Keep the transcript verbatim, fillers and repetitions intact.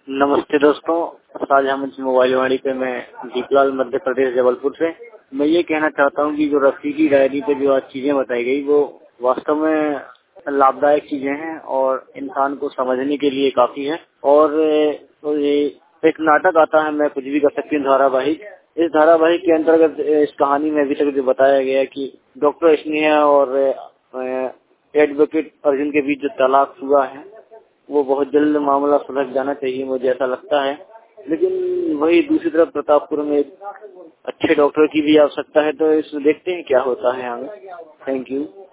नमस्ते दोस्तों, आज हम इस मोबाइल वाणी पे मैं दीपलाल मध्य प्रदेश जबलपुर से मैं ये कहना चाहता हूँ कि जो रफीकी डायरी पे जो आज चीजें बताई गई वो वास्तव में लाभदायक चीजें हैं और इंसान को समझने के लिए काफी है। और तो ये एक नाटक आता है मैं कुछ भी कर सकती हूँ धारावाहिक। इस धारावाहिक के अंतर्गत इस कहानी में अभी तक जो बताया गया कि डॉक्टर स्नेहा और एडवोकेट अर्जुन के बीच जो तलाक हुआ है वो बहुत जल्द मामला सुलझ जाना चाहिए, मुझे ऐसा लगता है। लेकिन वही दूसरी तरफ प्रतापपुर में एक अच्छे डॉक्टर की भी आवश्यकता है, तो इस देखते हैं क्या होता है आगे। Thank you.